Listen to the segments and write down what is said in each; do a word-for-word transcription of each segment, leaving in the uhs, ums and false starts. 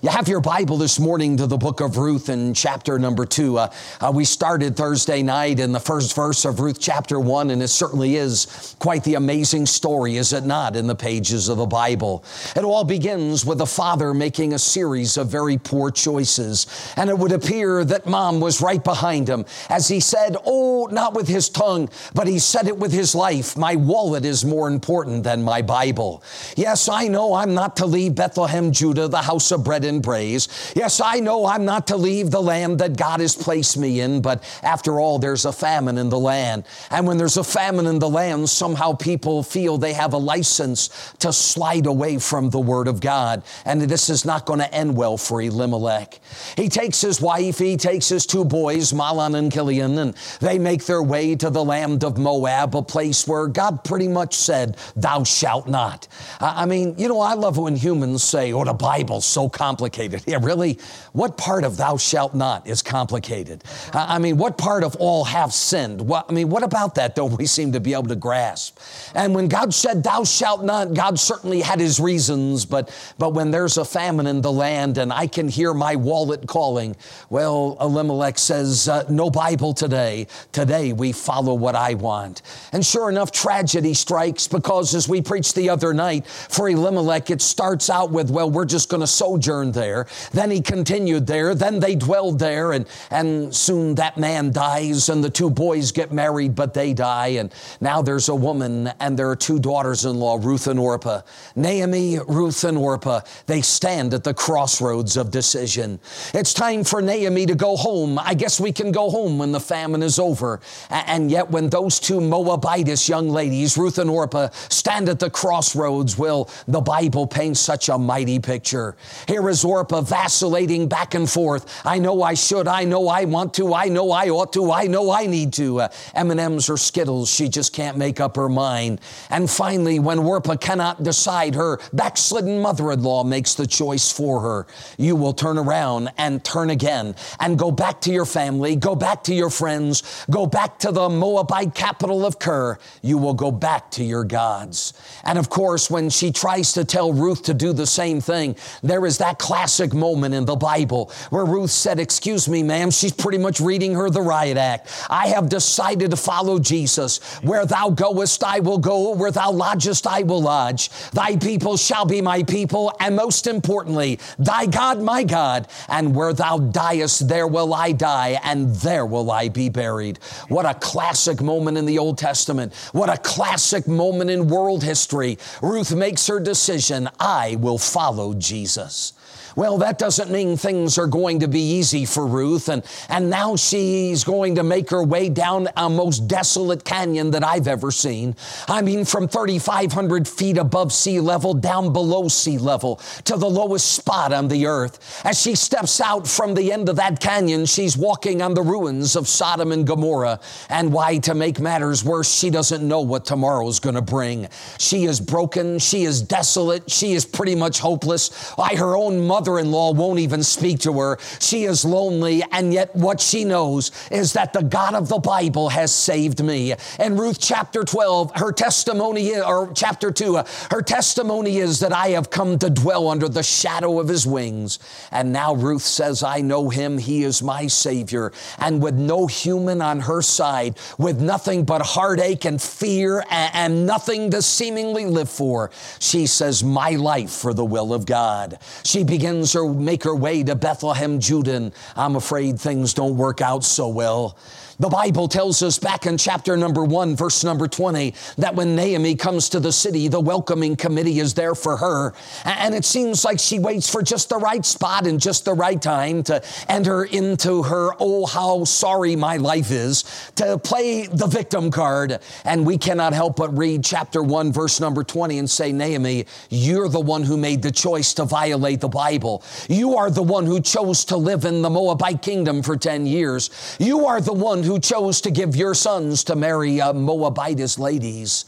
You have your Bible this morning to the book of Ruth in chapter number two. Uh, uh, we started Thursday night in the first verse of Ruth chapter one, and it certainly is quite the amazing story, is it not, in the pages of the Bible. It all begins with a father making a series of very poor choices, and it would appear that mom was right behind him as he said, oh, not with his tongue, but he said it with his life. My wallet is more important than my Bible. Yes, I know I'm not to leave Bethlehem, Judah, the house of bread and praise. Yes, I know I'm not to leave the land that God has placed me in, but after all, there's a famine in the land. And when there's a famine in the land, somehow people feel they have a license to slide away from the Word of God. And this is not going to end well for Elimelech. He takes his wife, he takes his two boys, Mahlon and Chilion, and they make their way to the land of Moab, a place where God pretty much said, thou shalt not. I mean, you know, I love when humans say, oh, the Bible's so complicated. Yeah, really? What part of thou shalt not is complicated? I mean, what part of all have sinned? What, I mean, what about that don't we seem to be able to grasp? And when God said thou shalt not, God certainly had his reasons, but, but when there's a famine in the land and I can hear my wallet calling, well, Elimelech says, uh, no Bible today. Today we follow what I want. And sure enough, tragedy strikes because as we preached the other night, for Elimelech, it starts out with, well, we're just going to sojourn there. Then he continued there. Then they dwelled there. And, and soon that man dies and the two boys get married, but they die. And now there's a woman and there are two daughters-in-law, Ruth and Orpah. Naomi, Ruth, and Orpah, they stand at the crossroads of decision. It's time for Naomi to go home. I guess we can go home when the famine is over. And yet when those two Moabitess young ladies, Ruth and Orpah, stand at the crossroads, well, the Bible paints such a mighty picture. Here is Orpah vacillating back and forth. I know I should. I know I want to. I know I ought to. I know I need to. Uh, M and M's or Skittles, she just can't make up her mind. And finally, when Orpah cannot decide, her backslidden mother-in-law makes the choice for her. You will turn around and turn again and go back to your family, go back to your friends, go back to the Moabite capital of Kir. You will go back to your gods. And of course, when she tries to tell Ruth to do the same thing, there is that classic moment in the Bible where Ruth said, excuse me, ma'am, she's pretty much reading her the riot act. I have decided to follow Jesus. Where thou goest, I will go. Where thou lodgest, I will lodge. Thy people shall be my people. And most importantly, thy God, my God. And where thou diest, there will I die. And there will I be buried. What a classic moment in the Old Testament. What a classic moment in world history. Ruth makes her decision. I will follow Jesus. Well, that doesn't mean things are going to be easy for Ruth. And, and now she's going to make her way down a most desolate canyon that I've ever seen. I mean, from thirty-five hundred feet above sea level down below sea level to the lowest spot on the earth. As she steps out from the end of that canyon, she's walking on the ruins of Sodom and Gomorrah. And why, to make matters worse, she doesn't know what tomorrow's going to bring. She is broken. She is desolate. She is pretty much hopeless. Why, her own mother mother-in-law won't even speak to her. She is lonely, and yet what she knows is that the God of the Bible has saved me. In Ruth chapter twelve, her testimony, or chapter two, her testimony is that I have come to dwell under the shadow of his wings. And now Ruth says, I know him. He is my Savior. And with no human on her side, with nothing but heartache and fear and, and nothing to seemingly live for, she says, my life for the will of God. She begins her make her way to Bethlehem, Judah, and I'm afraid things don't work out so well. The Bible tells us back in chapter number one, verse number twenty, that when Naomi comes to the city, the welcoming committee is there for her. And it seems like she waits for just the right spot and just the right time to enter into her, oh, how sorry my life is, to play the victim card. And we cannot help but read chapter one, verse number twenty and say, Naomi, you're the one who made the choice to violate the Bible. You are the one who chose to live in the Moabite kingdom for ten years. You are the one who chose to give your sons to marry uh, Moabitess ladies.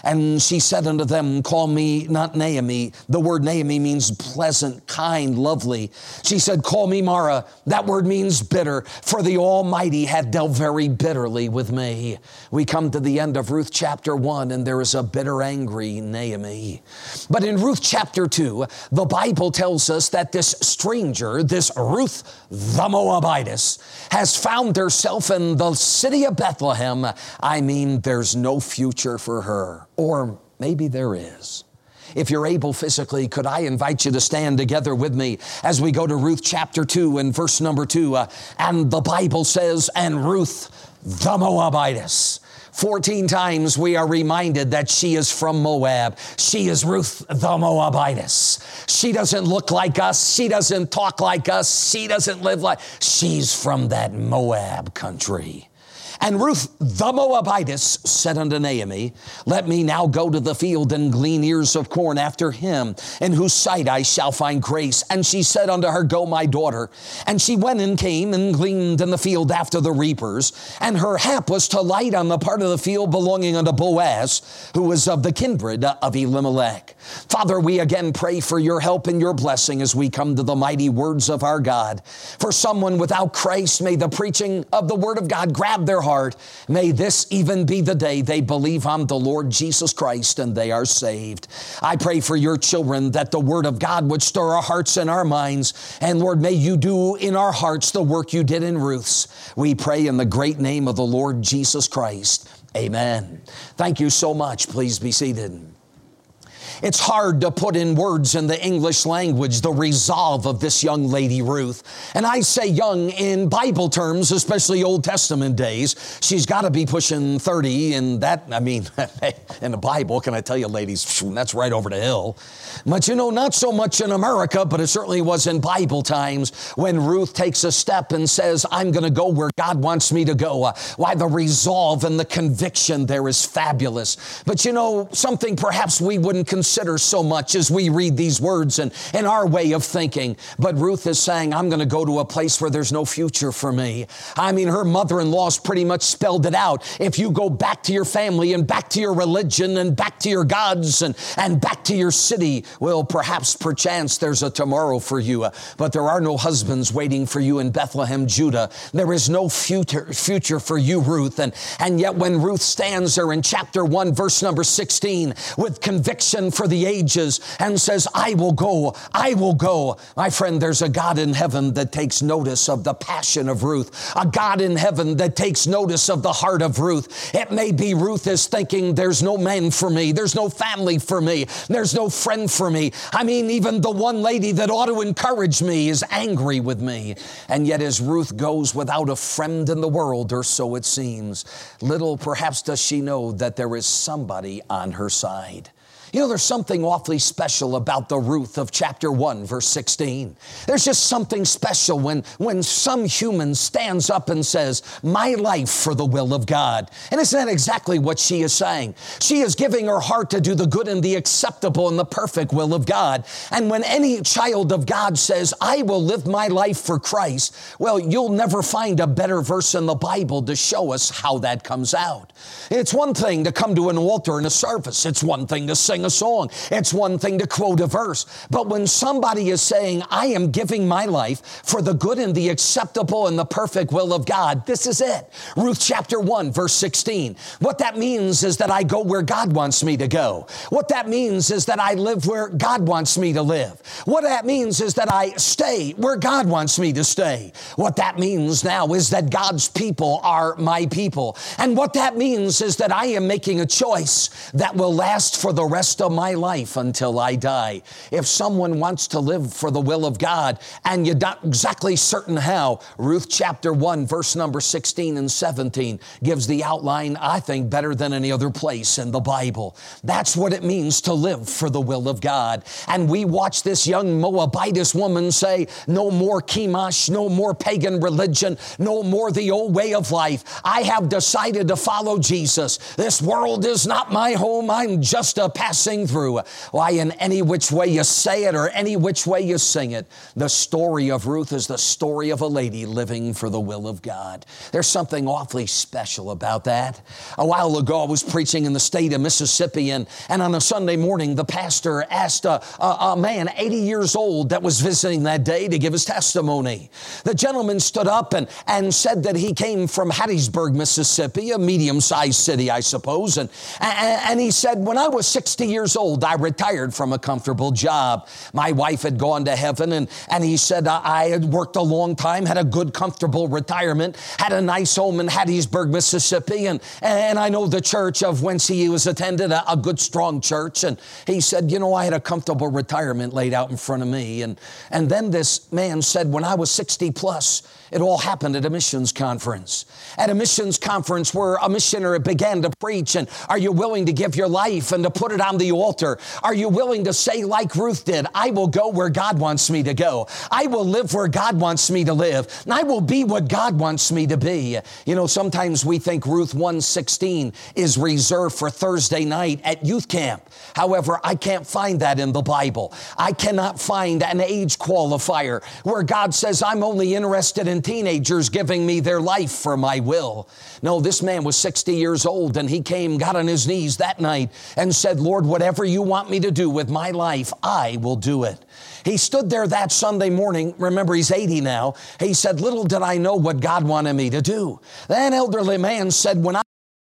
And she said unto them, call me not Naomi. The word Naomi means pleasant, kind, lovely. She said, call me Mara. That word means bitter, for the Almighty had dealt very bitterly with me. We come to the end of Ruth chapter one, and there is a bitter, angry Naomi. But in Ruth chapter two, the Bible tells us that this stranger, this Ruth the Moabitess, has found herself in the city of Bethlehem. I mean, there's no future for her. Or maybe there is. If you're able physically, could I invite you to stand together with me as we go to Ruth chapter two and verse number two. Uh, and the Bible says, and Ruth the Moabitess. Fourteen times we are reminded that she is from Moab. She is Ruth the Moabitess. She doesn't look like us. She doesn't talk like us. She doesn't live like, she's from that Moab country. And Ruth the Moabitess said unto Naomi, let me now go to the field and glean ears of corn after him, in whose sight I shall find grace. And she said unto her, go, my daughter. And she went and came and gleaned in the field after the reapers. And her hap was to light on the part of the field belonging unto Boaz, who was of the kindred of Elimelech. Father, we again pray for your help and your blessing as we come to the mighty words of our God. For someone without Christ, may the preaching of the word of God grab their heart. May this even be the day they believe on the Lord Jesus Christ and they are saved. I pray for your children that the word of God would stir our hearts and our minds. And Lord, may you do in our hearts the work you did in Ruth's. We pray in the great name of the Lord Jesus Christ. Amen. Thank you so much. Please be seated. It's hard to put in words in the English language the resolve of this young lady, Ruth. And I say young in Bible terms, especially Old Testament days. She's got to be pushing thirty, and that, I mean, in the Bible, can I tell you, ladies, that's right over the hill. But you know, not so much in America, but it certainly was in Bible times when Ruth takes a step and says, I'm going to go where God wants me to go. Uh, why, the resolve and the conviction there is fabulous. But you know, something perhaps we wouldn't consider so much as we read these words and in our way of thinking. But Ruth is saying, I'm going to go to a place where there's no future for me. I mean, her mother-in-law's pretty much spelled it out. If you go back to your family and back to your religion and back to your gods and, and back to your city, well, perhaps, perchance, there's a tomorrow for you. Uh, but there are no husbands waiting for you in Bethlehem, Judah. There is no future, future for you, Ruth. And, and yet when Ruth stands there in chapter one, verse number sixteen, with conviction for the ages and says, I will go, I will go. My friend, there's a God in heaven that takes notice of the passion of Ruth, a God in heaven that takes notice of the heart of Ruth. It may be Ruth is thinking, there's no man for me, there's no family for me, there's no friend for me. I mean, even the one lady that ought to encourage me is angry with me. And yet as Ruth goes without a friend in the world, or so it seems, little perhaps does she know that there is somebody on her side. You know, there's something awfully special about the Ruth of chapter one, verse sixteen. There's just something special when, when some human stands up and says, my life for the will of God. And isn't that exactly what she is saying? She is giving her heart to do the good and the acceptable and the perfect will of God. And when any child of God says, I will live my life for Christ, well, you'll never find a better verse in the Bible to show us how that comes out. It's one thing to come to an altar in a service. It's one thing to sing a song. It's one thing to quote a verse. But when somebody is saying, I am giving my life for the good and the acceptable and the perfect will of God, this is it. Ruth chapter one, verse sixteen. What that means is that I go where God wants me to go. What that means is that I live where God wants me to live. What that means is that I stay where God wants me to stay. What that means now is that God's people are my people. And what that means is that I am making a choice that will last for the rest of my life until I die. If someone wants to live for the will of God and you're not exactly certain how, Ruth chapter one, verse number sixteen and seventeen gives the outline, I think, better than any other place in the Bible. That's what it means to live for the will of God. And we watch this young Moabitess woman say, no more Chemosh, no more pagan religion, no more the old way of life. I have decided to follow Jesus. This world is not my home. I'm just a pastor sing through. Why, in any which way you say it or any which way you sing it, the story of Ruth is the story of a lady living for the will of God. There's something awfully special about that. A while ago, I was preaching in the state of Mississippi, and, and on a Sunday morning, the pastor asked a, a, a man eighty years old that was visiting that day to give his testimony. The gentleman stood up and, and said that he came from Hattiesburg, Mississippi, a medium-sized city, I suppose, and, and, and he said, when I was sixty years old, I retired from a comfortable job. My wife had gone to heaven, and, and he said, I had worked a long time, had a good, comfortable retirement, had a nice home in Hattiesburg, Mississippi, and, and I know the church of whence he was attended, a, a good, strong church. And he said, you know, I had a comfortable retirement laid out in front of me. And, and then this man said, when I was sixty plus, it all happened at a missions conference. At a missions conference where a missionary began to preach, and are you willing to give your life and to put it on the altar? Are you willing to say like Ruth did, I will go where God wants me to go. I will live where God wants me to live. And I will be what God wants me to be. You know, sometimes we think Ruth one sixteen is reserved for Thursday night at youth camp. However, I can't find that in the Bible. I cannot find an age qualifier where God says, I'm only interested in teenagers giving me their life for my will. No, this man was sixty years old, and he came, got on his knees that night and said, Lord, whatever you want me to do with my life, I will do it. He stood there that Sunday morning. Remember, he's eighty now. He said, little did I know what God wanted me to do. That elderly man said, when I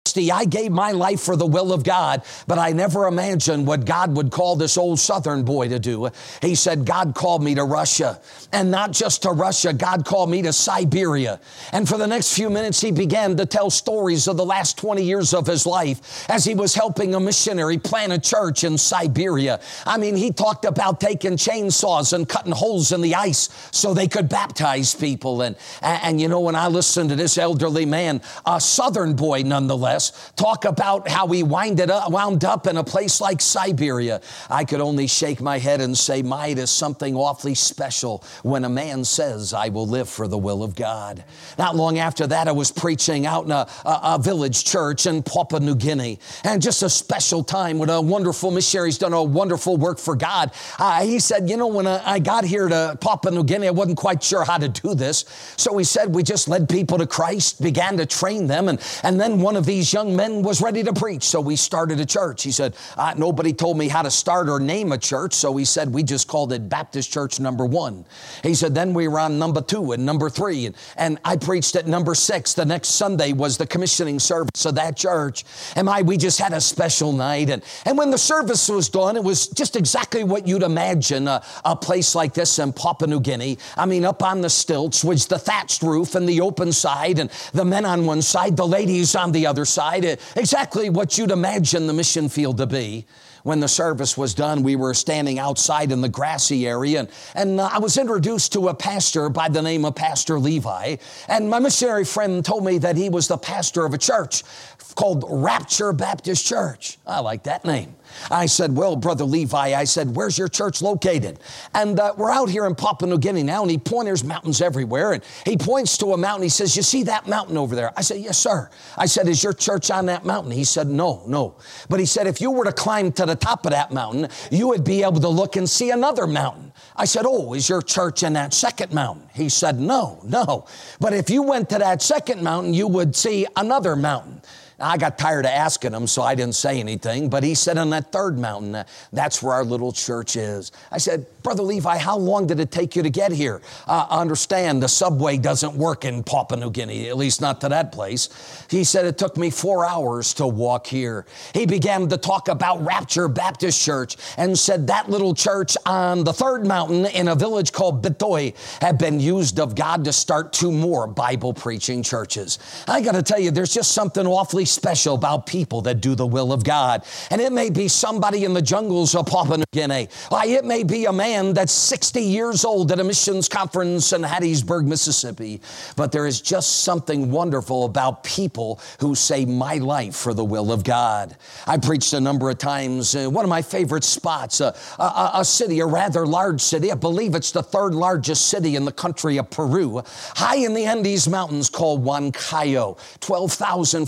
I gave my life for the will of God, but I never imagined what God would call this old Southern boy to do. He said, God called me to Russia, and not just to Russia, God called me to Siberia. And for the next few minutes, he began to tell stories of the last twenty years of his life as he was helping a missionary plant a church in Siberia. I mean, he talked about taking chainsaws and cutting holes in the ice so they could baptize people. And, and, and you know, when I listened to this elderly man, a Southern boy nonetheless, talk about how he winded up, wound up in a place like Siberia, I could only shake my head and say, my, it is something awfully special when a man says, I will live for the will of God. Not long after that, I was preaching out in a, a, a village church in Papua New Guinea, and just a special time when a wonderful missionary has done a wonderful work for God. Uh, he said, you know, when I, I got here to Papua New Guinea, I wasn't quite sure how to do this. So he said, we just led people to Christ, began to train them, and, and then one of these young men was ready to preach, so we started a church. He said, uh, nobody told me how to start or name a church, so he said, we just called it Baptist Church Number One. He said, then we were on number two and number three, and, and I preached at number six. The next Sunday was the commissioning service of that church, and my, we just had a special night, and, and when the service was done, it was just exactly what you'd imagine a, a place like this in Papua New Guinea. I mean, up on the stilts was the thatched roof and the open side, and the men on one side, the ladies on the other side. Exactly what you'd imagine the mission field to be. When the service was done, we were standing outside in the grassy area, and, and uh, I was introduced to a pastor by the name of Pastor Levi, and my missionary friend told me that he was the pastor of a church called Rapture Baptist Church. I like that name. I said, well, Brother Levi, I said, where's your church located? And uh, we're out here in Papua New Guinea now, and he points, there's mountains everywhere, and he points to a mountain. He says, you see that mountain over there? I said, yes, sir. I said, is your church on that mountain? He said, no, no. But he said, if you were to climb to the top of that mountain, you would be able to look and see another mountain. I said, oh, is your church in that second mountain? He said, no, no. But if you went to that second mountain, you would see another mountain. I got tired of asking him, so I didn't say anything, but he said on that third mountain, uh, that's where our little church is. I said, Brother Levi, how long did it take you to get here? Uh, understand the subway doesn't work in Papua New Guinea, at least not to that place. He said, it took me four hours to walk here. He began to talk about Rapture Baptist Church and said that little church on the third mountain in a village called Bitoy had been used of God to start two more Bible preaching churches. I got to tell you, there's just something awfully special about people that do the will of God. And it may be somebody in the jungles of Papua New Guinea. Why, it may be a man that's sixty years old at a missions conference in Hattiesburg, Mississippi. But there is just something wonderful about people who say, my life for the will of God. I preached a number of times. Uh, one of my favorite spots, uh, a, a city, a rather large city. I believe it's the third largest city in the country of Peru, high in the Andes Mountains, called Huancayo, twelve thousand feet above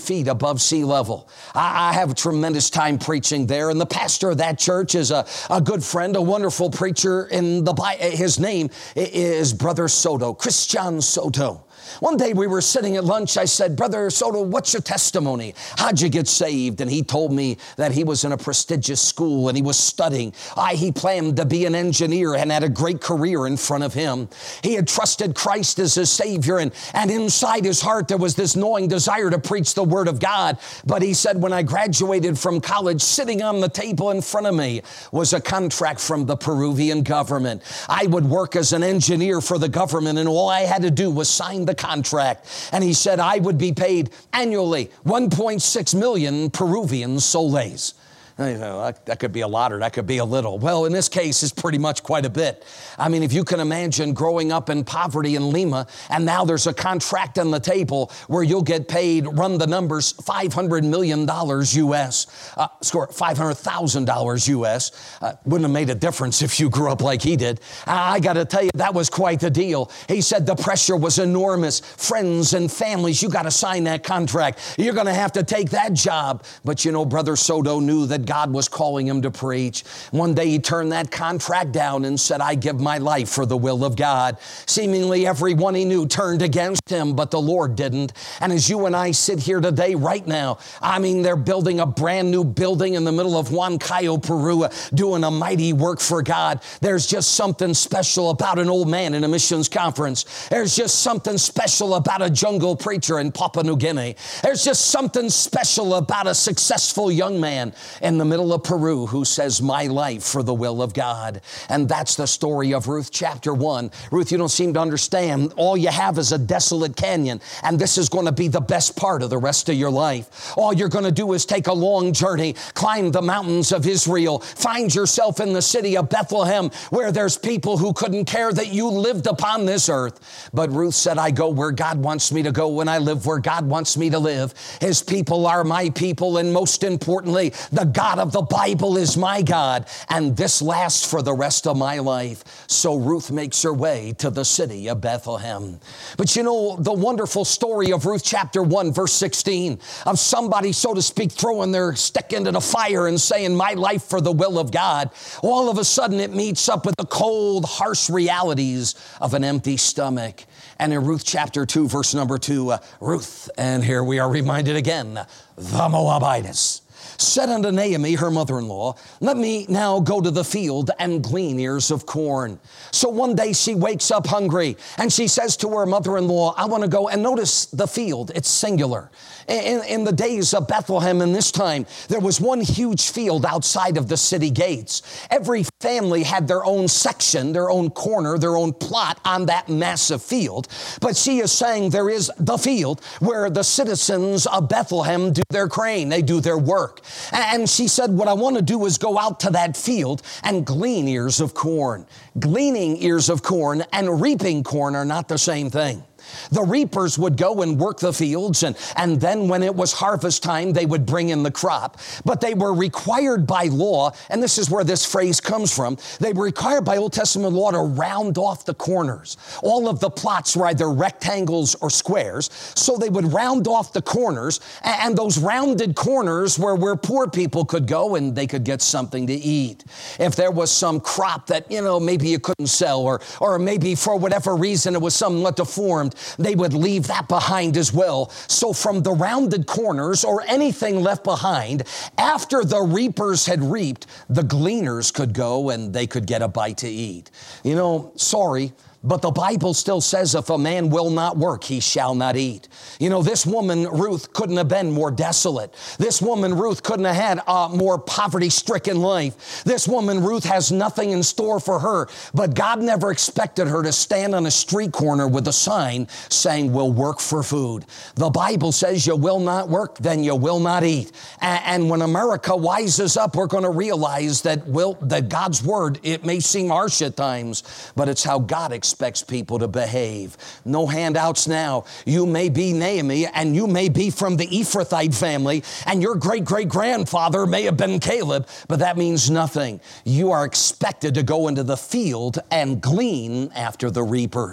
above sea level. I, I have a tremendous time preaching there, and the pastor of that church is a, a good friend, a wonderful preacher in the Bible. His name is Brother Soto, Christian Soto. One day we were sitting at lunch. I said, Brother Soto, what's your testimony? How'd you get saved? And he told me that he was in a prestigious school and he was studying. I, he planned to be an engineer and had a great career in front of him. He had trusted Christ as his Savior, and, and inside his heart there was this gnawing desire to preach the Word of God. But he said, when I graduated from college, sitting on the table in front of me was a contract from the Peruvian government. I would work as an engineer for the government, and all I had to do was sign the contract. And he said I would be paid annually one point six million Peruvian soles. You know, that could be a lot or that could be a little. Well, in this case, it's pretty much quite a bit. I mean, if you can imagine growing up in poverty in Lima, and now there's a contract on the table where you'll get paid, run the numbers, five hundred million dollars U S, uh, score five hundred thousand dollars U S. Uh, wouldn't have made a difference if you grew up like he did. I got to tell you, that was quite the deal. He said the pressure was enormous. Friends and families, you got to sign that contract. You're going to have to take that job. But you know, Brother Soto knew that God was calling him to preach. One day he turned that contract down and said, I give my life for the will of God. Seemingly everyone he knew turned against him, but the Lord didn't. And as you and I sit here today, right now, I mean, they're building a brand new building in the middle of Huancayo, Peru, doing a mighty work for God. There's just something special about an old man in a missions conference. There's just something special about a jungle preacher in Papua New Guinea. There's just something special about a successful young man in the middle of Peru who says, my life for the will of God. And that's the story of Ruth chapter one. Ruth, you don't seem to understand. All you have is a desolate canyon, and this is going to be the best part of the rest of your life. All you're going to do is take a long journey, climb the mountains of Israel, find yourself in the city of Bethlehem, where there's people who couldn't care that you lived upon this earth. But Ruth said, I go where God wants me to go, and I live where God wants me to live. His people are my people, and most importantly, the God of the Bible is my God, and this lasts for the rest of my life. So Ruth makes her way to the city of Bethlehem. But you know, the wonderful story of Ruth chapter one, verse sixteen, of somebody, so to speak, throwing their stick into the fire and saying, my life for the will of God, all of a sudden it meets up with the cold, harsh realities of an empty stomach. And in Ruth chapter two, verse number two, uh, Ruth, and here we are reminded again, the Moabitess, said unto Naomi, her mother-in-law, let me now go to the field and glean ears of corn. So one day she wakes up hungry and she says to her mother-in-law, I want to go. And notice the field, it's singular. In, in the days of Bethlehem in this time, there was one huge field outside of the city gates. Every family had their own section, their own corner, their own plot on that massive field. But she is saying there is the field where the citizens of Bethlehem do their grain, they do their work. And she said, what I want to do is go out to that field and glean ears of corn. Gleaning ears of corn and reaping corn are not the same thing. The reapers would go and work the fields, and, and then when it was harvest time, they would bring in the crop. But they were required by law, and this is where this phrase comes from, they were required by Old Testament law to round off the corners. All of the plots were either rectangles or squares, so they would round off the corners, and those rounded corners were where poor people could go and they could get something to eat. If there was some crop that, you know, maybe you couldn't sell, or, or maybe for whatever reason it was somewhat deformed, they would leave that behind as well. So from the rounded corners or anything left behind, after the reapers had reaped, the gleaners could go and they could get a bite to eat. You know, sorry, but the Bible still says if a man will not work, he shall not eat. You know, this woman, Ruth, couldn't have been more desolate. This woman, Ruth, couldn't have had a more poverty-stricken life. This woman, Ruth, has nothing in store for her. But God never expected her to stand on a street corner with a sign saying, we'll work for food. The Bible says you will not work, then you will not eat. And when America wises up, we're going to realize that, will, that God's word, it may seem harsh at times, but it's how God expects expects people to behave. No handouts now. You may be Naomi, and you may be from the Ephrathite family, and your great-great-grandfather may have been Caleb, but that means nothing. You are expected to go into the field and glean after the reapers.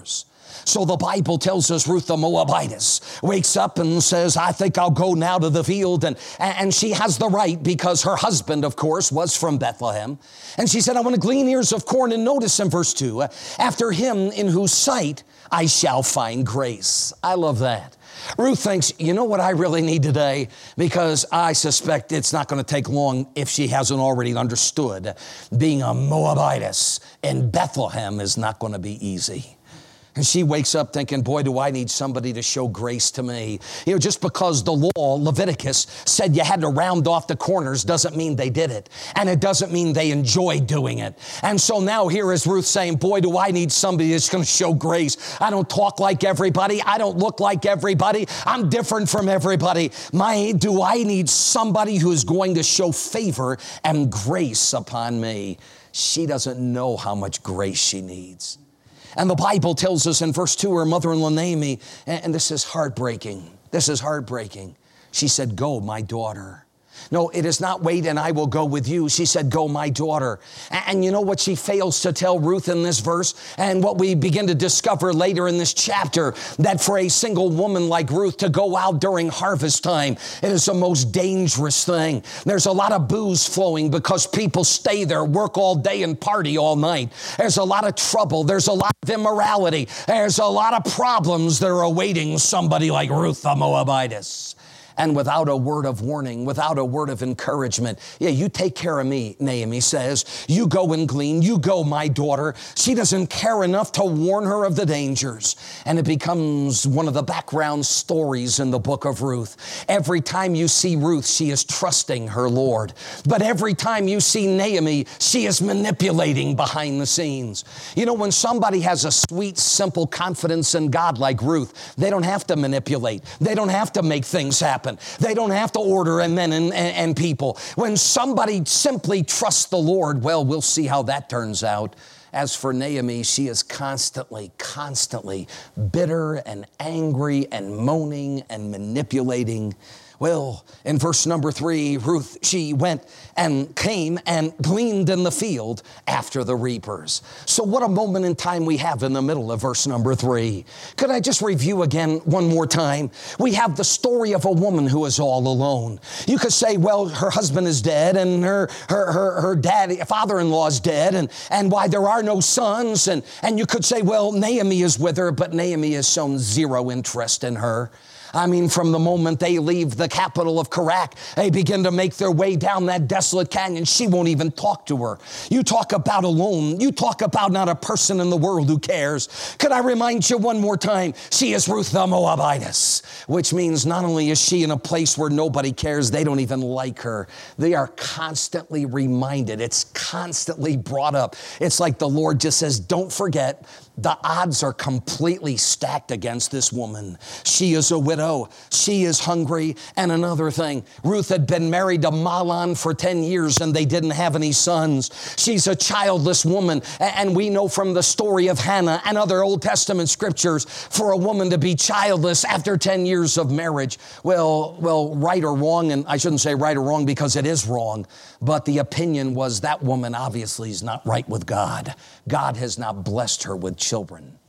So the Bible tells us Ruth the Moabitess wakes up and says, I think I'll go now to the field. And, and she has the right because her husband, of course, was from Bethlehem. And she said, I want to glean ears of corn. And notice in verse two, after him in whose sight I shall find grace. I love that. Ruth thinks, you know what I really need today? Because I suspect it's not going to take long if she hasn't already understood. Being a Moabitess in Bethlehem is not going to be easy. And she wakes up thinking, boy, do I need somebody to show grace to me. You know, just because the law, Leviticus, said you had to round off the corners doesn't mean they did it. And it doesn't mean they enjoyed doing it. And so now here is Ruth saying, boy, do I need somebody that's going to show grace. I don't talk like everybody. I don't look like everybody. I'm different from everybody. My, do I need somebody who is going to show favor and grace upon me? She doesn't know how much grace she needs. And the Bible tells us in verse two, her mother-in-law Naomi, and this is heartbreaking. This is heartbreaking. She said, go, my daughter. No, it is not wait and I will go with you. She said, go, my daughter. And you know what she fails to tell Ruth in this verse? And what we begin to discover later in this chapter, that for a single woman like Ruth to go out during harvest time, it is the most dangerous thing. There's a lot of booze flowing because people stay there, work all day and party all night. There's a lot of trouble. There's a lot of immorality. There's a lot of problems that are awaiting somebody like Ruth the Moabitess. And without a word of warning, without a word of encouragement, yeah, you take care of me, Naomi says. You go and glean. You go, my daughter. She doesn't care enough to warn her of the dangers. And it becomes one of the background stories in the book of Ruth. Every time you see Ruth, she is trusting her Lord. But every time you see Naomi, she is manipulating behind the scenes. You know, when somebody has a sweet, simple confidence in God like Ruth, they don't have to manipulate. They don't have to make things happen. They don't have to order and men and, and, and people. When somebody simply trusts the Lord, well, we'll see how that turns out. As for Naomi, she is constantly, constantly bitter and angry and moaning and manipulating. Well, in verse number three, Ruth, she went and came and gleaned in the field after the reapers. So what a moment in time we have in the middle of verse number three. Could I just review again one more time? We have the story of a woman who is all alone. You could say, well, her husband is dead and her her her, her daddy, father-in-law is dead, and, and why there are no sons. And, and you could say, well, Naomi is with her, but Naomi has shown zero interest in her. I mean, from the moment they leave the capital of Kerak, they begin to make their way down that desolate canyon. She won't even talk to her. You talk about alone. You talk about not a person in the world who cares. Could I remind you one more time? She is Ruth the Moabitess, which means not only is she in a place where nobody cares, they don't even like her. They are constantly reminded. It's constantly brought up. It's like the Lord just says, don't forget, the odds are completely stacked against this woman. She is a widow. She is hungry. And another thing, Ruth had been married to Mahlon for ten years and they didn't have any sons. She's a childless woman. And we know from the story of Hannah and other Old Testament scriptures, for a woman to be childless after ten years of marriage, well, well, right or wrong, and I shouldn't say right or wrong because it is wrong, but the opinion was that woman obviously is not right with God. God has not blessed her with children.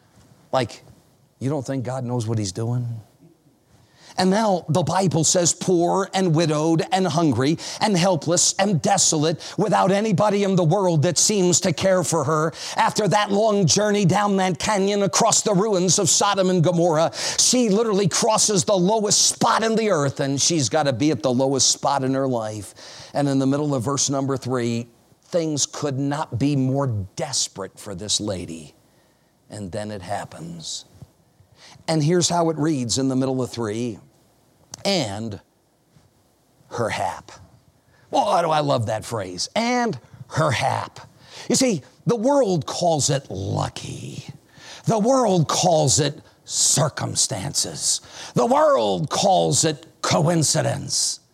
Like, you don't think God knows what he's doing? And now the Bible says poor and widowed and hungry and helpless and desolate without anybody in the world that seems to care for her. After that long journey down that canyon across the ruins of Sodom and Gomorrah, she literally crosses the lowest spot in the earth, and she's got to be at the lowest spot in her life. And in the middle of verse number three, things could not be more desperate for this lady. And then it happens. And here's how it reads in the middle of three. And her hap. Well, why do I love that phrase? And her hap. You see, the world calls it lucky. The world calls it circumstances. The world calls it coincidence.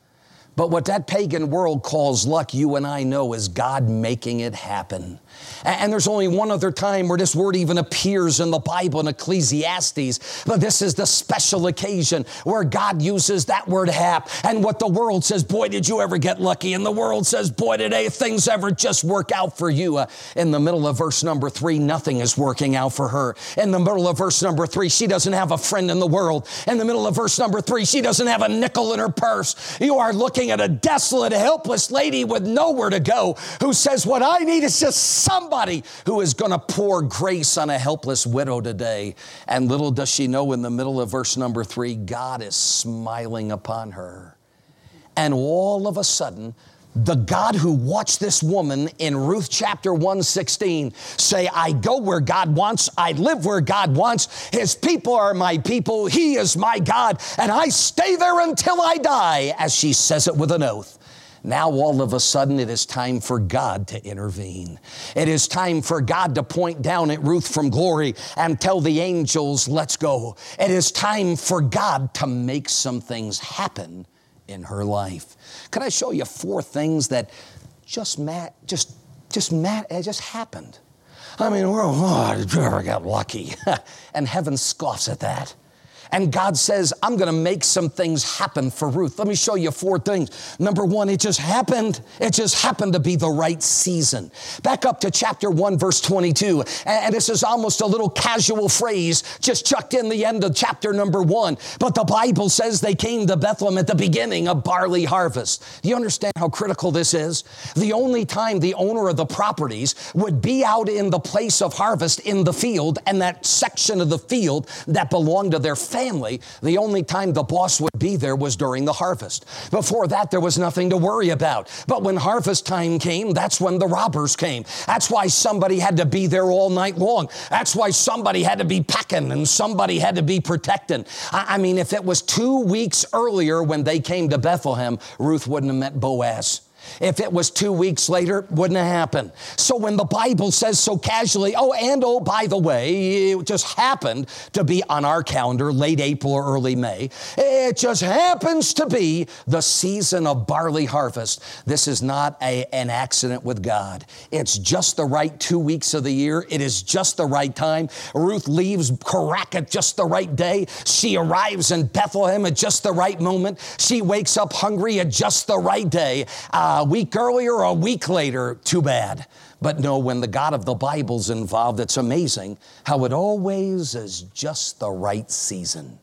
But what that pagan world calls luck, you and I know is God making it happen. And there's only one other time where this word even appears in the Bible in Ecclesiastes, but this is the special occasion where God uses that word hap. And what the world says, boy, did you ever get lucky? And the world says, boy, today things ever just work out for you. Uh, in the middle of verse number three, nothing is working out for her. In the middle of verse number three, she doesn't have a friend in the world. In the middle of verse number three, she doesn't have a nickel in her purse. You are looking at a desolate, helpless lady with nowhere to go who says, what I need is just somebody who is going to pour grace on a helpless widow today. And little does she know, in the middle of verse number three, God is smiling upon her. And all of a sudden, the God who watched this woman in Ruth chapter one sixteen say, I go where God wants, I live where God wants, His people are my people, He is my God, and I stay there until I die, as she says it with an oath. Now all of a sudden it is time for God to intervene. It is time for God to point down at Ruth from glory and tell the angels, let's go. It is time for God to make some things happen in her life. Can I show you four things that just mat, just, just mat, it just happened? I mean, we're, oh, did you ever get lucky? And heaven scoffs at that. And God says, I'm going to make some things happen for Ruth. Let me show you four things. Number one, it just happened. It just happened to be the right season. Back up to chapter one, verse twenty-two. And this is almost a little casual phrase just chucked in the end of chapter number one. But the Bible says they came to Bethlehem at the beginning of barley harvest. Do you understand how critical this is? The only time the owner of the properties would be out in the place of harvest in the field, and that section of the field that belonged to their family, Family, the only time the boss would be there was during the harvest. Before that, there was nothing to worry about. But when harvest time came, that's when the robbers came. That's why somebody had to be there all night long. That's why somebody had to be pecking and somebody had to be protecting. I, I mean, if it was two weeks earlier when they came to Bethlehem, Ruth wouldn't have met Boaz. If it was two weeks later, wouldn't have happened. So when the Bible says so casually, oh, and oh, by the way, it just happened to be on our calendar, late April or early May. It just happens to be the season of barley harvest. This is not a, an accident with God. It's just the right two weeks of the year. It is just the right time. Ruth leaves Kerak at just the right day. She arrives in Bethlehem at just the right moment. She wakes up hungry at just the right day. Uh, A week earlier or a week later, too bad. But no, when the God of the Bible's involved, it's amazing how it always is just the right season.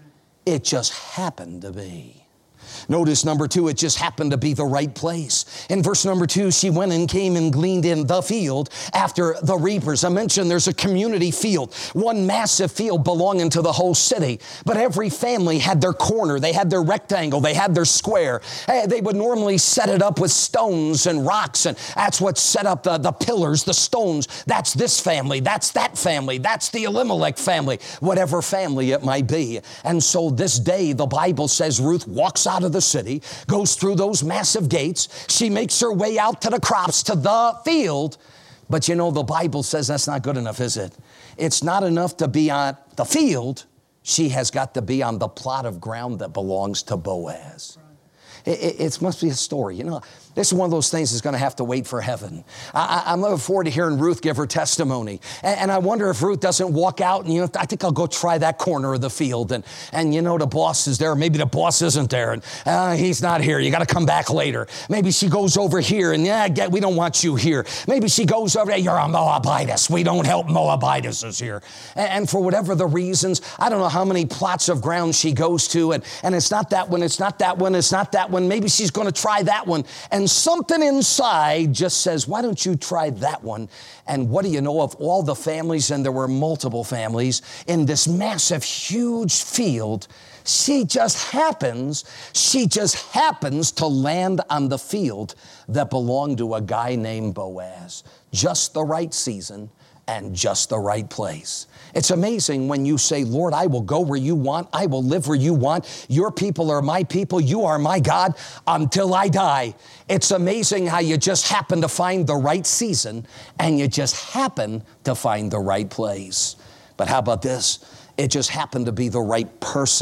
It just happened to be. Notice number two, it just happened to be the right place. In verse number two, she went and came and gleaned in the field after the reapers. I mentioned there's a community field, one massive field belonging to the whole city. But every family had their corner. They had their rectangle. They had their square. They would normally set it up with stones and rocks. And that's what set up the, the pillars, the stones. That's this family. That's that family. That's the Elimelech family, whatever family it might be. And so this day, the Bible says Ruth walks out of the city, goes through those massive gates. She makes her way out to the crops, to the field. But you know, the Bible says that's not good enough, is it? It's not enough to be on the field. She has got to be on the plot of ground that belongs to Boaz. It, it, it must be a story, you know. This is one of those things that's going to have to wait for heaven. I, I'm looking forward to hearing Ruth give her testimony. And, and I wonder if Ruth doesn't walk out and, you know, I think I'll go try that corner of the field. And, and you know, the boss is there. Maybe the boss isn't there. And uh, he's not here. You got to come back later. Maybe she goes over here and, yeah, get, we don't want you here. Maybe she goes over there. You're a Moabitess. We don't help Moabitesses here. And, and for whatever the reasons, I don't know how many plots of ground she goes to. And, and it's not that one. It's not that one. It's not that one. Maybe she's going to try that one. And something inside just says, why don't you try that one? And what do you know of all the families, and there were multiple families, in this massive, huge field, she just happens, she just happens to land on the field that belonged to a guy named Boaz. Just the right season and just the right place. It's amazing when you say, Lord, I will go where you want. I will live where you want. Your people are my people. You are my God until I die. It's amazing how you just happen to find the right season and you just happen to find the right place. But how about this? It just happened to be the right person.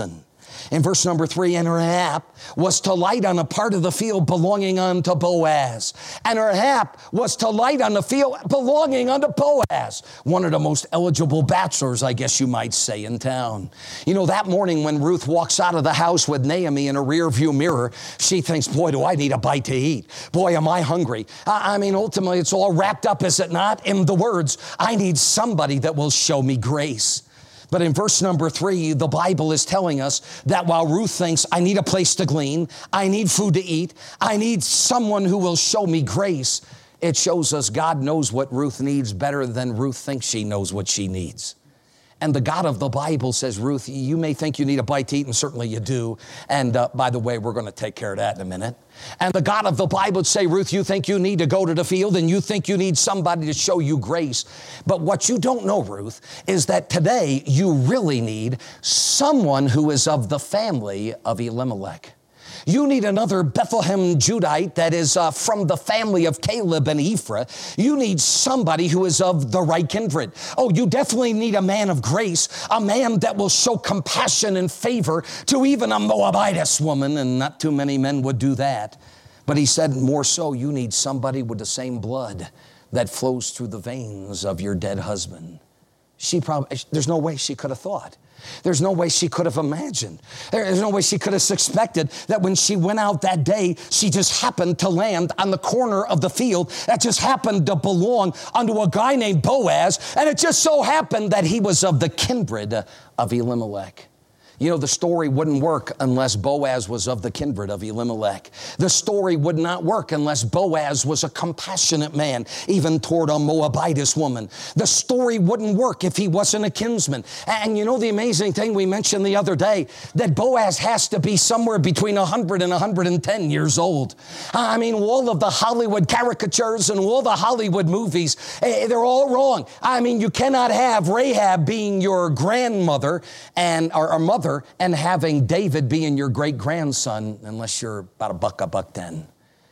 In verse number three, and her hap was to light on a part of the field belonging unto Boaz. And her hap was to light on the field belonging unto Boaz, one of the most eligible bachelors, I guess you might say, in town. You know, that morning when Ruth walks out of the house with Naomi in a rear view mirror, she thinks, boy, do I need a bite to eat. Boy, am I hungry. I, I mean, ultimately, it's all wrapped up, is it not, in the words, I need somebody that will show me grace. But in verse number three, the Bible is telling us that while Ruth thinks, I need a place to glean, I need food to eat, I need someone who will show me grace, it shows us God knows what Ruth needs better than Ruth thinks she knows what she needs. And the God of the Bible says, Ruth, you may think you need a bite to eat, and certainly you do. And uh, by the way, we're going to take care of that in a minute. And the God of the Bible would say, Ruth, you think you need to go to the field, and you think you need somebody to show you grace. But what you don't know, Ruth, is that today you really need someone who is of the family of Elimelech. You need another Bethlehem Judite that is uh, from the family of Caleb and Ephraim. You need somebody who is of the right kindred. Oh, you definitely need a man of grace, a man that will show compassion and favor to even a Moabitess woman, and not too many men would do that. But he said more so, you need somebody with the same blood that flows through the veins of your dead husband. She probably, there's no way she could have thought. There's no way she could have imagined. There's no way she could have suspected that when she went out that day, she just happened to land on the corner of the field that just happened to belong unto a guy named Boaz, and it just so happened that he was of the kindred of Elimelech. You know, the story wouldn't work unless Boaz was of the kindred of Elimelech. The story would not work unless Boaz was a compassionate man, even toward a Moabitess woman. The story wouldn't work if he wasn't a kinsman. And you know the amazing thing we mentioned the other day, that Boaz has to be somewhere between one hundred and one hundred ten years old. I mean, all of the Hollywood caricatures and all the Hollywood movies, they're all wrong. I mean, you cannot have Rahab being your grandmother and or, or mother and having David being your great-grandson unless you're about a buck, a buck ten.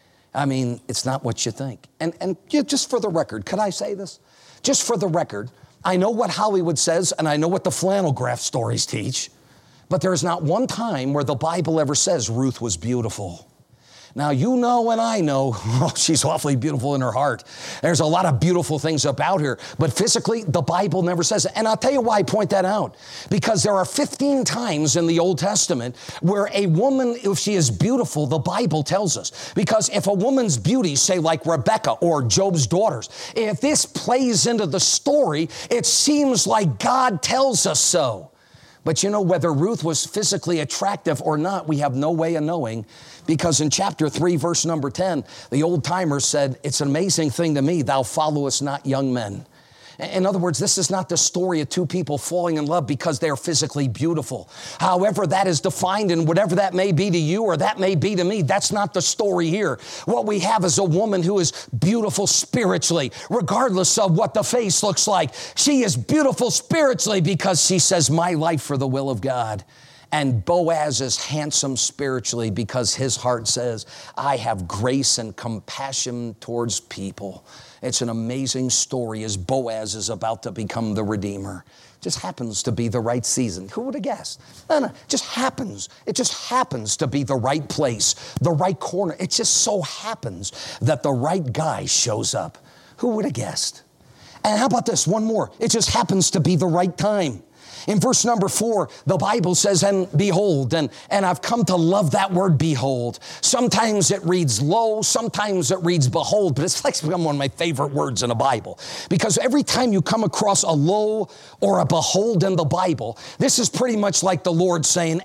I mean, it's not what you think. And, and just for the record, could I say this? Just for the record, I know what Hollywood says and I know what the flannel graph stories teach, but there's not one time where the Bible ever says Ruth was beautiful. Now, you know and I know, oh, she's awfully beautiful in her heart. There's a lot of beautiful things about her, but physically, the Bible never says it. And I'll tell you why I point that out. Because there are fifteen times in the Old Testament where a woman, if she is beautiful, the Bible tells us. Because if a woman's beauty, say like Rebecca or Job's daughters, if this plays into the story, it seems like God tells us so. But you know, whether Ruth was physically attractive or not, we have no way of knowing, because in chapter three, verse number ten, the old timers said, it's an amazing thing to me, thou followest not young men. In other words, this is not the story of two people falling in love because they're physically beautiful. However that is defined, and whatever that may be to you or that may be to me, that's not the story here. What we have is a woman who is beautiful spiritually, regardless of what the face looks like. She is beautiful spiritually because she says, my life for the will of God. And Boaz is handsome spiritually because his heart says, I have grace and compassion towards people. It's an amazing story as Boaz is about to become the Redeemer. Just happens to be the right season. Who would have guessed? No, no, it just happens. It just happens to be the right place, the right corner. It just so happens that the right guy shows up. Who would have guessed? And how about this? One more. It just happens to be the right time. In verse number four, the Bible says, and behold, and, and I've come to love that word behold. Sometimes it reads lo, sometimes it reads behold, but it's like become one of my favorite words in the Bible. Because every time you come across a lo or a behold in the Bible, this is pretty much like the Lord saying,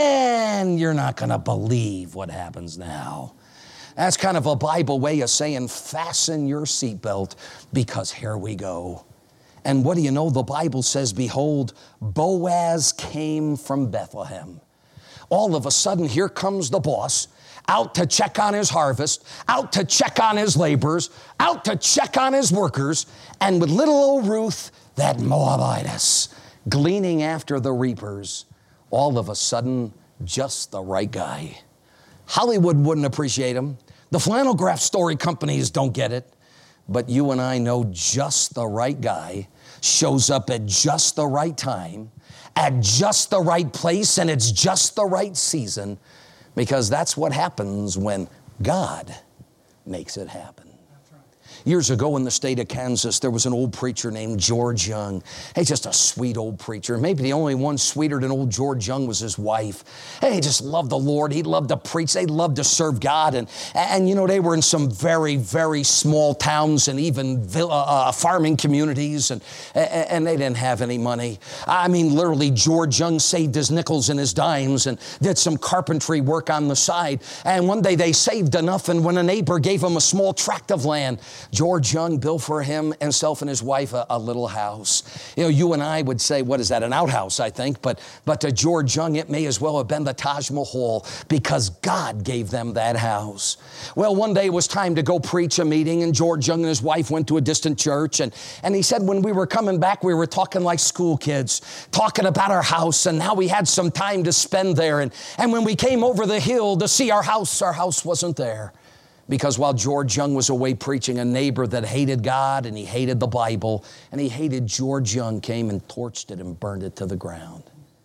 and you're not going to believe what happens now. That's kind of a Bible way of saying, fasten your seatbelt because here we go. And what do you know? The Bible says, behold, Boaz came from Bethlehem. All of a sudden, here comes the boss, out to check on his harvest, out to check on his laborers, out to check on his workers, and with little old Ruth, that Moabitess, gleaning after the reapers, all of a sudden, just the right guy. Hollywood wouldn't appreciate him. The flannel graph story companies don't get it. But you and I know just the right guy shows up at just the right time, at just the right place, and it's just the right season, because that's what happens when God makes it happen. Years ago in the state of Kansas, there was an old preacher named George Young. He's just a sweet old preacher. Maybe the only one sweeter than old George Young was his wife. Hey, he just loved the Lord. He loved to preach. They loved to serve God. And, and you know, they were in some very, very small towns and even uh, uh, farming communities, and, and they didn't have any money. I mean, literally, George Young saved his nickels and his dimes and did some carpentry work on the side. And one day they saved enough, and when a neighbor gave him a small tract of land, George Young built for him, himself and his wife a, a little house. You know, you and I would say, what is that, an outhouse, I think, but, but to George Young, it may as well have been the Taj Mahal, because God gave them that house. Well, one day it was time to go preach a meeting, and George Young and his wife went to a distant church, and, and he said when we were coming back, we were talking like school kids, talking about our house, and how we had some time to spend there, and, and when we came over the hill to see our house, our house wasn't there. Because while George Young was away preaching, a neighbor that hated God and he hated the Bible and he hated George Young came and torched it and burned it to the ground.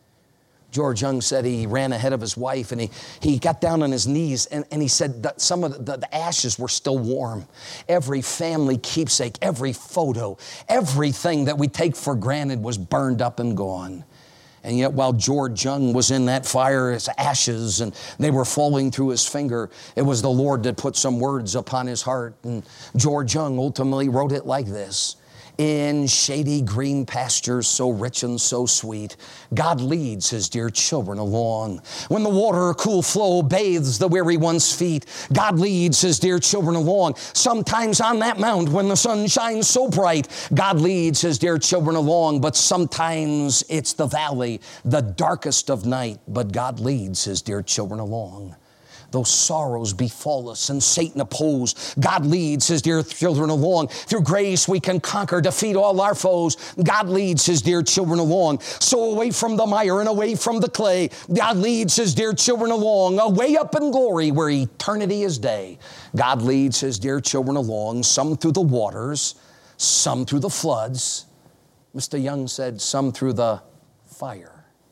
George Young said he ran ahead of his wife, and he, he got down on his knees, and, and he said that some of the, the ashes were still warm. Every family keepsake, every photo, everything that we take for granted was burned up and gone. And yet while George Young was in that fire, his ashes, and they were falling through his finger, it was the Lord that put some words upon his heart. And George Young ultimately wrote it like this: in shady green pastures so rich and so sweet, God leads his dear children along. When the water cool flow bathes the weary one's feet, God leads his dear children along. Sometimes on that mount when the sun shines so bright, God leads his dear children along. But sometimes it's the valley, the darkest of night, but God leads his dear children along. Though sorrows befall us and Satan oppose, God leads his dear children along. Through grace we can conquer, defeat all our foes. God leads his dear children along. So away from the mire and away from the clay, God leads his dear children along. Away up in glory where eternity is day, God leads his dear children along. Some through the waters, some through the floods. Mister Young said some through the fire,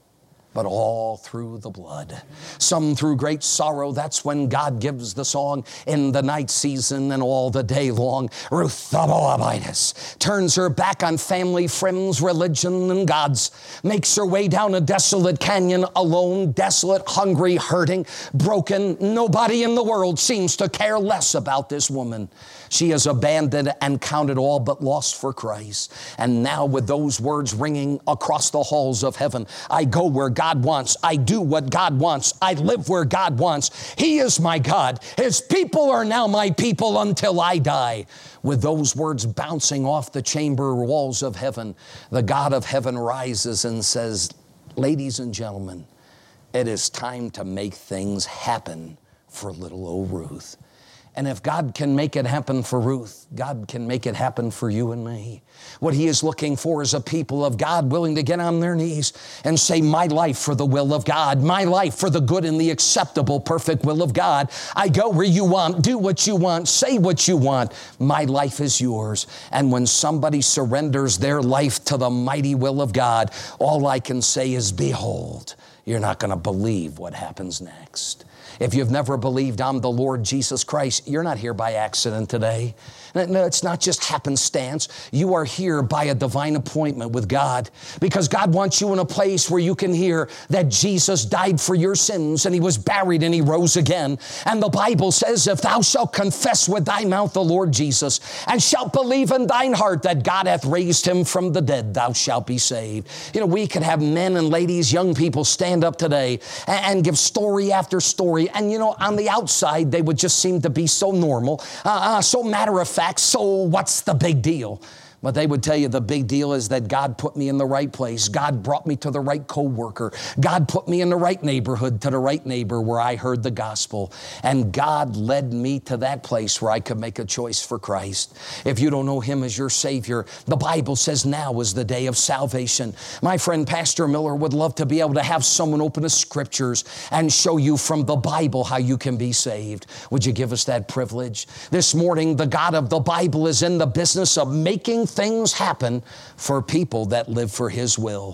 but all through the blood. Some through great sorrow. That's when God gives the song. In the night season and all the day long, Ruth the Moabitess turns her back on family, friends, religion, and gods, makes her way down a desolate canyon alone, desolate, hungry, hurting, broken. Nobody in the world seems to care less about this woman. She is abandoned and counted all but lost for Christ. And now with those words ringing across the halls of heaven, I go where God wants. I do what God wants. I live where God wants. He is my God. His people are now my people until I die. With those words bouncing off the chamber walls of heaven, the God of heaven rises and says, ladies and gentlemen, it is time to make things happen for little old Ruth. And if God can make it happen for Ruth, God can make it happen for you and me. What he is looking for is a people of God willing to get on their knees and say, my life for the will of God, my life for the good and the acceptable, perfect will of God. I go where you want, do what you want, say what you want. My life is yours. And when somebody surrenders their life to the mighty will of God, all I can say is, behold, you're not going to believe what happens next. If you've never believed I'm the Lord Jesus Christ, you're not here by accident today. No, it's not just happenstance. You are here by a divine appointment with God, because God wants you in a place where you can hear that Jesus died for your sins and he was buried and he rose again. And the Bible says, if thou shalt confess with thy mouth the Lord Jesus and shalt believe in thine heart that God hath raised him from the dead, thou shalt be saved. You know, we could have men and ladies, young people stand up today and, and give story after story. And, you know, on the outside, they would just seem to be so normal, uh, uh, so matter of fact. So what's the big deal? But they would tell you the big deal is that God put me in the right place. God brought me to the right coworker. God put me in the right neighborhood, to the right neighbor where I heard the gospel. And God led me to that place where I could make a choice for Christ. If you don't know him as your Savior, the Bible says now is the day of salvation. My friend Pastor Miller would love to be able to have someone open the scriptures and show you from the Bible how you can be saved. Would you give us that privilege? This morning, the God of the Bible is in the business of making things happen for people that live for his will.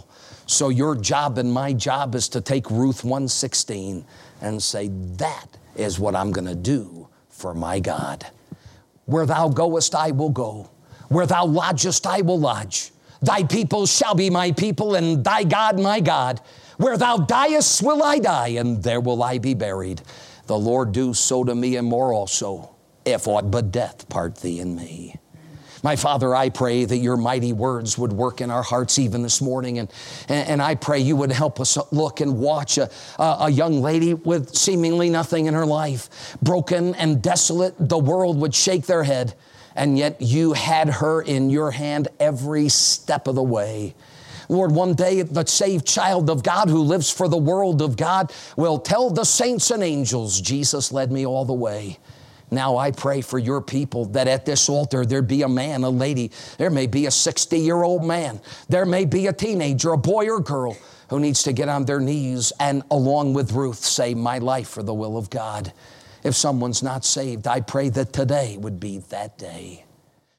So your job and my job is to take Ruth one sixteen and say, that is what I'm going to do for my God. Where thou goest, I will go. Where thou lodgest, I will lodge. Thy people shall be my people, and thy God my God. Where thou diest will I die, and there will I be buried. The Lord do so to me and more also, if aught but death part thee and me. My Father, I pray that your mighty words would work in our hearts even this morning. And, and I pray you would help us look and watch a, a young lady with seemingly nothing in her life, broken and desolate. The world would shake their head. And yet you had her in your hand every step of the way. Lord, one day the saved child of God who lives for the world of God will tell the saints and angels, Jesus led me all the way. Now I pray for your people that at this altar there be a man, a lady, there may be a sixty-year-old man, there may be a teenager, a boy or girl who needs to get on their knees and along with Ruth say, my life for the will of God. If someone's not saved, I pray that today would be that day.